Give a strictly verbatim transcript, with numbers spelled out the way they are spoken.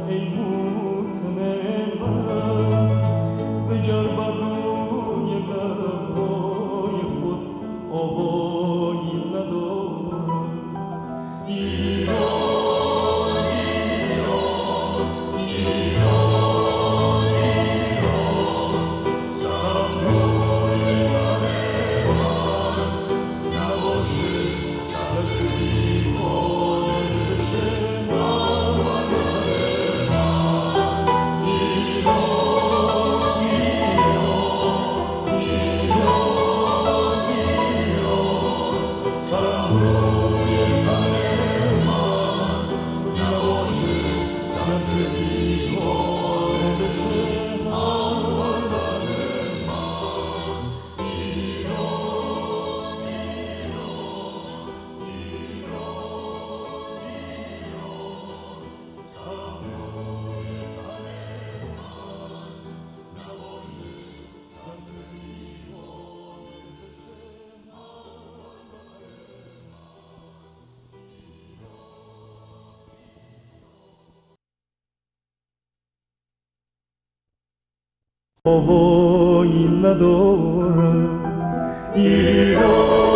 ای مطمئن من، بگر بر روی لبهای خود آوایی ندارم. ایران ایران ایران ایران، سرم روی تن من نباشه گر که بیگانه بشه هموطن من. ایران ایران ایران ایران، سرم روی تن من نباشه گر که بیگانه بشه هموطن من. ایران ایران ایران ایران، سرم روی تن من نباشه گر که بیگانه بشه هموطن آوایی ندارم. ایران